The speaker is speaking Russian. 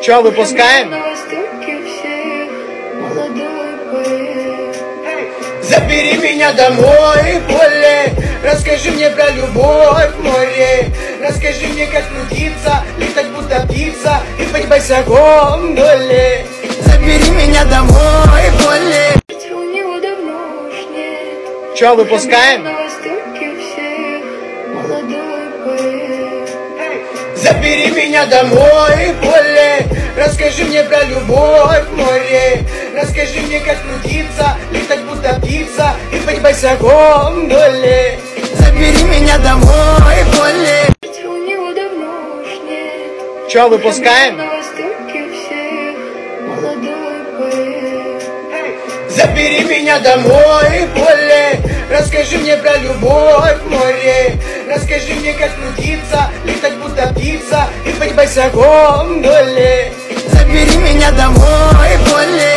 Че, выпускаем? Забери меня домой, поле, расскажи мне про любовь, море. Расскажи мне, как крутиться, летать будто птица и быть босиком, доле. Забери меня домой, поле. Че, выпускаем? Забери меня домой, поле, расскажи мне про любовь, море. Расскажи мне, как крутиться, летать будто птица и быть босиком, доле. Забери меня домой, поле. Че, выпускаем? Забери меня домой, поле, расскажи мне про любовь, море. Расскажи мне, как крутиться, летать будто птица и быть босиком, доле. Забери меня домой, поле.